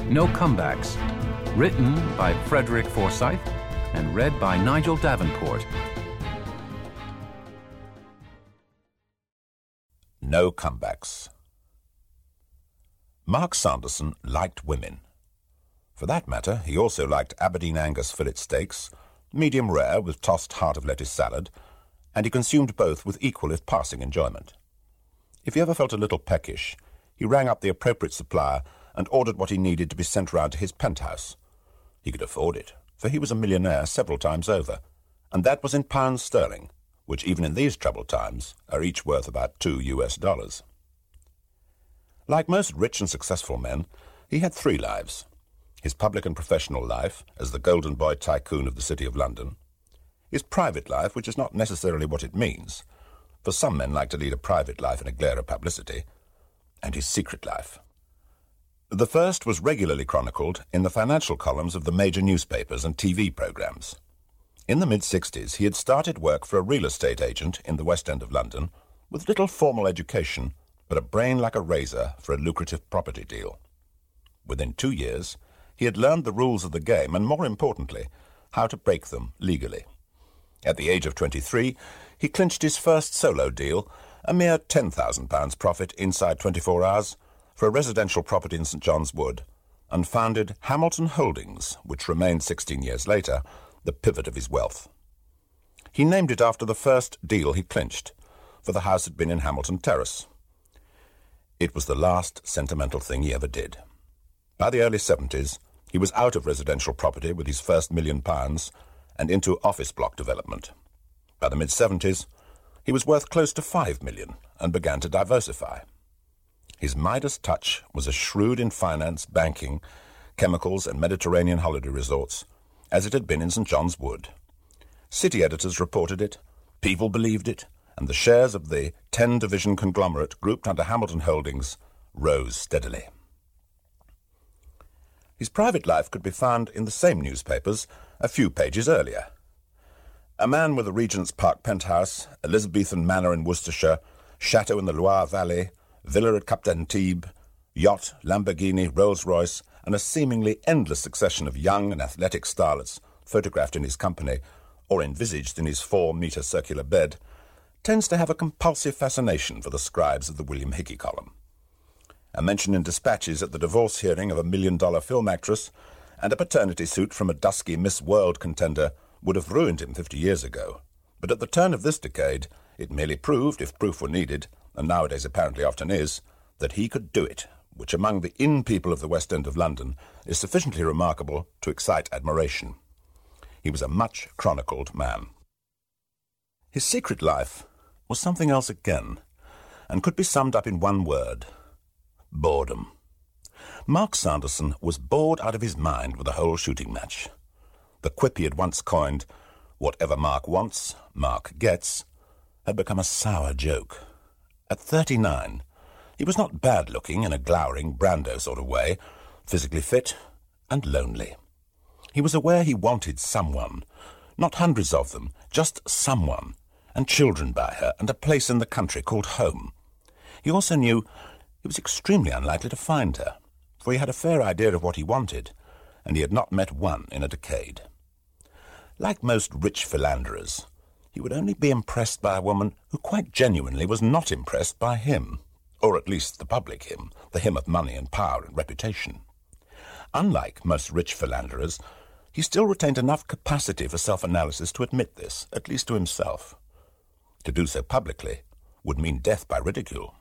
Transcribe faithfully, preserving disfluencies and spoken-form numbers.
No Comebacks. Written by Frederick Forsyth and read by Nigel Davenport. No Comebacks. Mark Sanderson liked women. For that matter, he also liked Aberdeen Angus fillet steaks, medium rare with tossed heart of lettuce salad, and he consumed both with equal if passing enjoyment. If he ever felt a little peckish, he rang up the appropriate supplier and ordered what he needed to be sent round to his penthouse. He could afford it, for he was a millionaire several times over, and that was in pounds sterling, which even in these troubled times are each worth about two U S dollars. Like most rich and successful men, he had three lives: his public and professional life as the golden boy tycoon of the City of London, his private life, which is not necessarily what it means, for some men like to lead a private life in a glare of publicity, and his secret life. The first was regularly chronicled in the financial columns of the major newspapers and T V programs. In the mid-sixties, he had started work for a real estate agent in the West End of London with little formal education, but a brain like a razor for a lucrative property deal. Within two years, he had learned the rules of the game and, more importantly, how to break them legally. At the age of twenty-three, he clinched his first solo deal, a mere ten thousand pounds profit inside twenty-four hours, for a residential property in St John's Wood, and founded Hamilton Holdings, which remained sixteen years later the pivot of his wealth. He named it after the first deal he clinched, for the house had been in Hamilton Terrace. It was the last sentimental thing he ever did. By the early seventies, he was out of residential property with his first million pounds and into office block development. By the mid-seventies, he was worth close to five million and began to diversify. His Midas touch was as shrewd in finance, banking, chemicals, and Mediterranean holiday resorts as it had been in St John's Wood. City editors reported it, people believed it, and the shares of the ten-division conglomerate grouped under Hamilton Holdings rose steadily. His private life could be found in the same newspapers a few pages earlier. A man with a Regent's Park penthouse, Elizabethan manor in Worcestershire, chateau in the Loire Valley, villa at Cap d'Antibes, yacht, Lamborghini, Rolls-Royce, and a seemingly endless succession of young and athletic starlets photographed in his company or envisaged in his four-metre circular bed, tends to have a compulsive fascination for the scribes of the William Hickey column. A mention in dispatches at the divorce hearing of a million-dollar film actress and a paternity suit from a dusky Miss World contender would have ruined him fifty years ago, but at the turn of this decade it merely proved, if proof were needed, and nowadays apparently often is, that he could do it, which among the in people of the West End of London is sufficiently remarkable to excite admiration. He was a much chronicled man. His secret life was something else again, and could be summed up in one word: boredom. Mark Sanderson was bored out of his mind with the whole shooting match. The quip he had once coined, "Whatever Mark wants, Mark gets," had become a sour joke. At thirty-nine, he was not bad-looking in a glowering Brando sort of way, physically fit and lonely. He was aware he wanted someone, not hundreds of them, just someone, and children by her, and a place in the country called home. He also knew he was extremely unlikely to find her, for he had a fair idea of what he wanted, and he had not met one in a decade. Like most rich philanderers, he would only be impressed by a woman who quite genuinely was not impressed by him, or at least the public him, the him of money and power and reputation. Unlike most rich philanderers, he still retained enough capacity for self-analysis to admit this, at least to himself. To do so publicly would mean death by ridicule.